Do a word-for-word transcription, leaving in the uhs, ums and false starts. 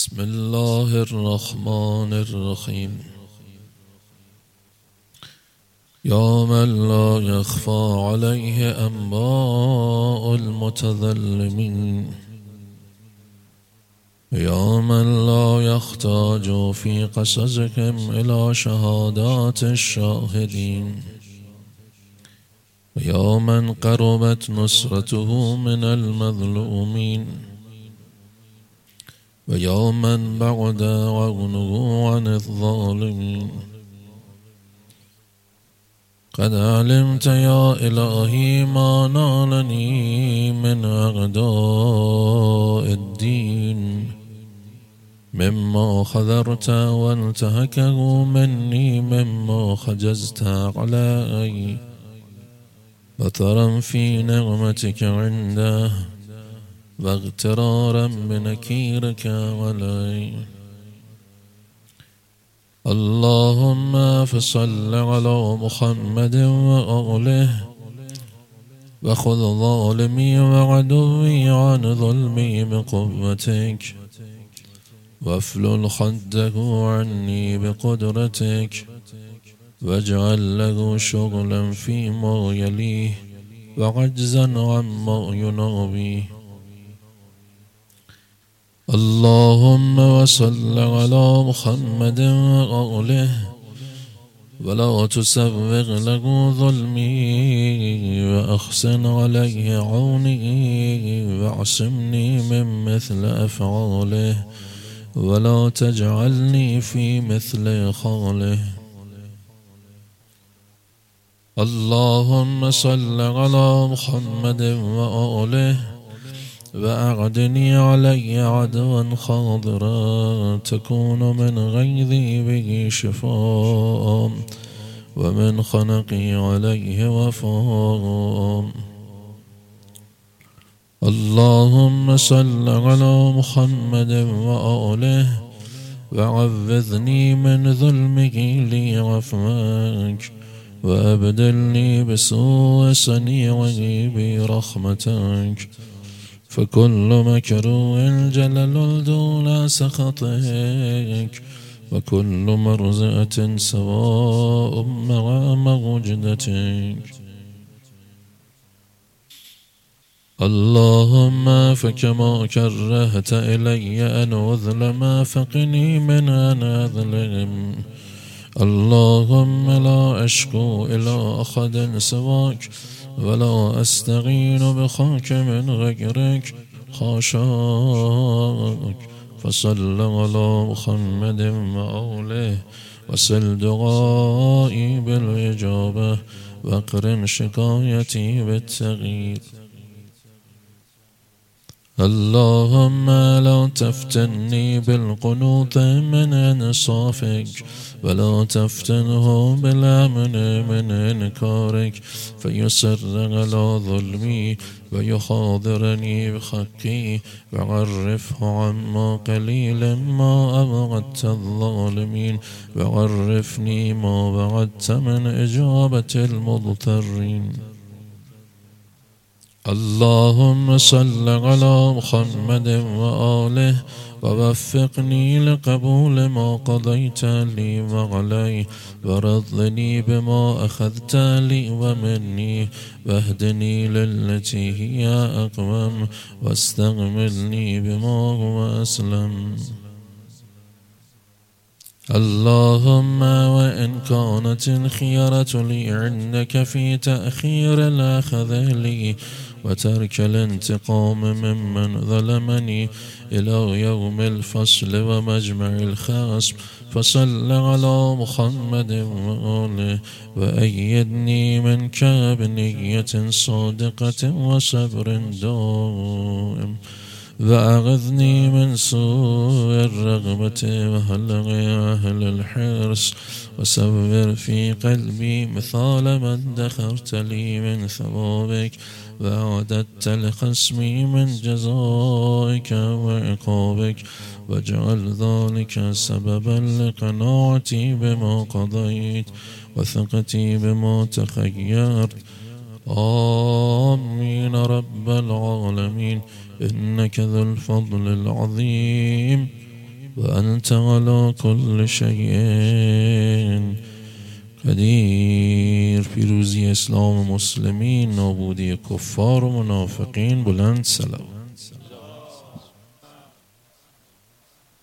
بسم الله الرحمن الرحيم. يا من لا يخفى عليه أنباء المتظلمين، يا من لا يحتاج في قصصكم إلى شهادات الشاهدين، يا من قربت نصرته من المظلومين، ويا من بعد عونه عن الظالمين. قد علمت يا إلهي ما نالني من أعداء الدين، مما حذرت وانتهكه مني، مما حجزت علي، بطرا في نعمتك عنده واغترارا بنكيرك علي. اللهم فصل على محمد وآله، وخذ ظالمي وعدوي عن ظلمي بقوتك، وافلل خده عني بقدرتك، واجعل له شغلا فيما يليه وعجزا عما ينابيه. اللهم وصل على محمد وآله، ولا تسوغ له ظلمي، وأحسن عليه عوني، واعصمني من مثل أفعاله، ولا تجعلني في مثل خاله. اللهم صل على محمد وآله، وأعدني علي عدوا خاضرا، تكون من غيظي به شفاء، ومن خنقي عليه وفاء. اللهم صل على محمد وآله، وعوذني من ظلمه لي عفوك، وأبدلني بسوء صنيعه برحمتك، فكل مكروه جلل دون سخطك، وكل مرزئة سواء مع موجدتك. اللهم فكما كرهت إلي أن أظلم، فقني من أن أظلم. اللهم لا أشكو إلى أحد سواك، ولا أستغين بخاك من غيرك، خاشاك. فصل على محمد وآله، وسل دعائي بالإجابة، واقرن شكايتي بالتغيير. اللهم لا تفتني بالقنوط من انصافك، ولا تفتنه بالامن من انكارك، فيصر على ظلمي ويحاضرني بحقي، وعرفه عما قليل ما أبغضت الظالمين، وعرفني ما وعدت من إجابة المضطرين. اللهم صل على محمد وآله، ووفقني لقبول ما قضيت لي وعلي، ورضني بما أخذت لي ومني، واهدني للتي هي أقوم، واستغملني بما هو أسلم. اللهم وإن كانت الخيرة لي عندك في تأخير الأخذ لي وترك الانتقام ممن ظلمني إلى يوم الفصل ومجمع الخصم، فصل على محمد وآله، وأيدني منك بنية صادقة وصبر دائم، وأغذني من سوء الرغبة وهلغ أهل الحرص، وسور في قلبي مثال من ادخرت لي من ثوابك، وأعددت لخصمي من جزائك وعقابك، واجعل ذلك سببا لقناعتي بما قضيت، وثقتي بما تخيرت. آمين رب العالمين، إنك ذو الفضل العظيم، وأنت على كل شيء قدیر. پیروزی اسلام و مسلمین، نابودی کفار و منافقین. بلند سلام.